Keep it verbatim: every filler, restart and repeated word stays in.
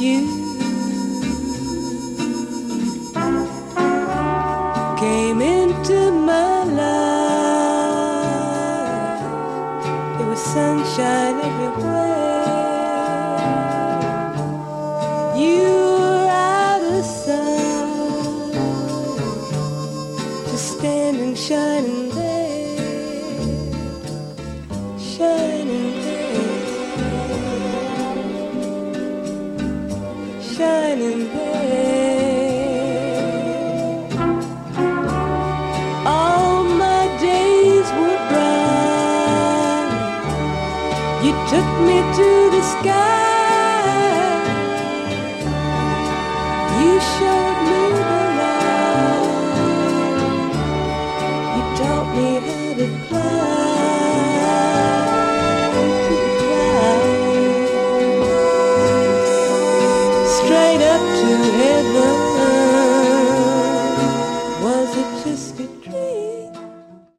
You came into my life. It was sunshine everywhere. You were out of sight, just standing, shining there, shining there, shining there. All my days were bright. You took me to the sky. You showed me the light. You taught me how to fly, to fly straight up to heaven.